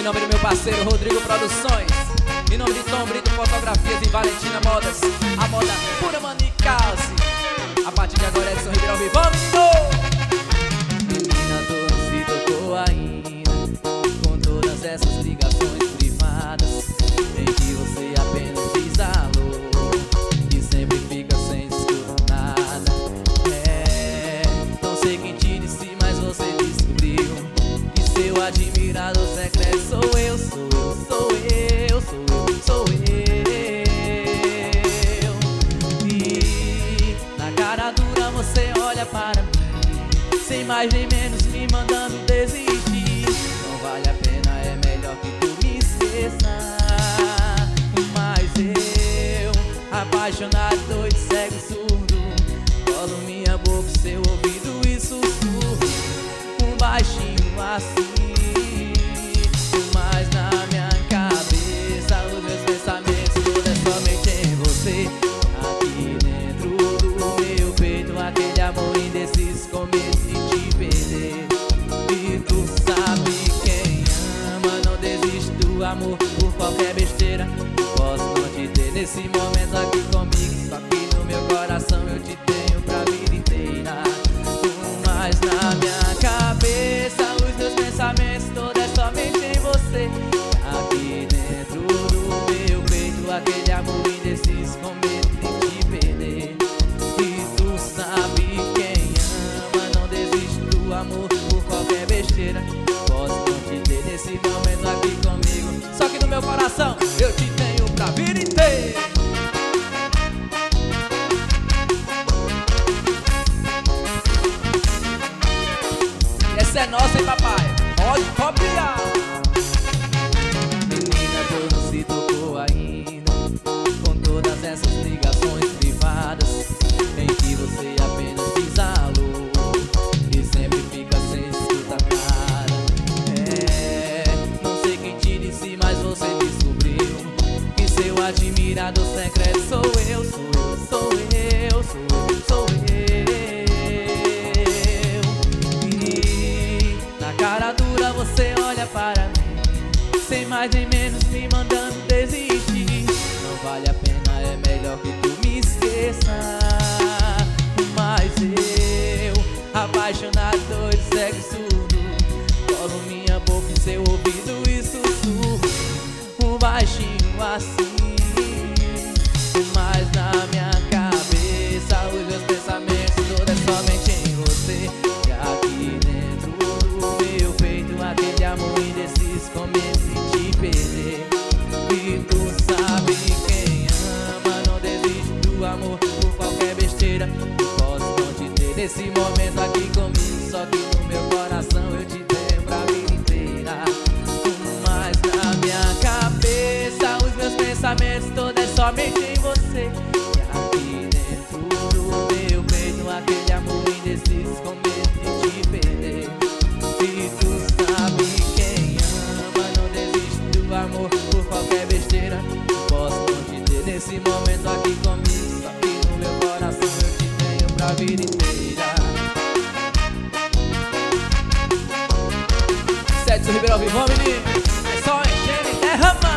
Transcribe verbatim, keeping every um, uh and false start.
nome do meu parceiro Rodrigo Produções, em nome de Tom Brito Fotografias e Valentina Modas, a moda pura manicase. A partir de agora é Edson Ribeiro ao vivo, menino! Menina, tu não se tocou ainda com todas essas ligações privadas em que você apenas diz alô e sempre fica sem escutar nada. É, não sei quem te disse, mas você descobriu que seu admirador secreto sou eu, sou eu, sou eu, sou eu, sou eu. E na cara dura você olha para mim, sem mais nem menos me mandando desistir. Não vale a pena, é melhor que tu me esqueça. Mas eu, apaixonado, doido, cego, surdo, colo minha boca, seu ouvido e sussurro um baixinho assim. Mas na minha cabeça os meus pensamentos tudo é somente em você. Aqui dentro do meu peito aquele amor indeciso com medo de te perder. E tu sabe quem ama não desiste do amor por qualquer besteira. Posso não te ter nesse momento aqui comigo, só que no meu coração eu te tenho pra vida inteira. Mas na minha cabeça os meus pensamentos todos é somente em você. Aqui dentro do meu peito aquele amor indeciso com medo de te perder. E tu sabe quem ama não desiste do amor por qualquer besteira. Posso não te ter nesse momento aqui comigo, só que no meu coração eu te tenho pra vida inteira. Essa é nossa, hein, papai? Pode copiar. Menina, tu não se tocou ainda com todas essas ligações privadas em que você apenas diz alô e sempre fica sem escutar nada. É, não sei quem te disse, mas você descobriu que seu admirador secreto sou eu, sou eu, sou eu, sou eu, sou eu. E na cara dura você olha para mim, sem mais nem menos me mandando desistir. Não vale a pena, é melhor que tu me esqueça. Mas eu, apaixonado, doido, cego, surdo, colo minha boca em seu ouvido e sussurro um baixinho assim. Mas na minha cabeça os meus pensamentos todos é somente em você. E aqui dentro do meu peito aquele amor indeciso com medo de te perder. E tu sabe quem ama não desiste do amor por qualquer besteira. Posso não te ter nesse momento aqui comigo, só que no meu coração eu te tenho pra vida inteira. Mas na minha cabeça os meus pensamentos todos é somente em você. E aqui dentro do meu peito aquele amor indeciso com medo de te perder. E tu sabe quem ama não desiste do amor por qualquer besteira. Posso não te ter nesse momento aqui comigo, só que no meu coração eu te tenho pra vida inteira. Edson Ribeiro ao vivo, menino, é só enchendo e derramando.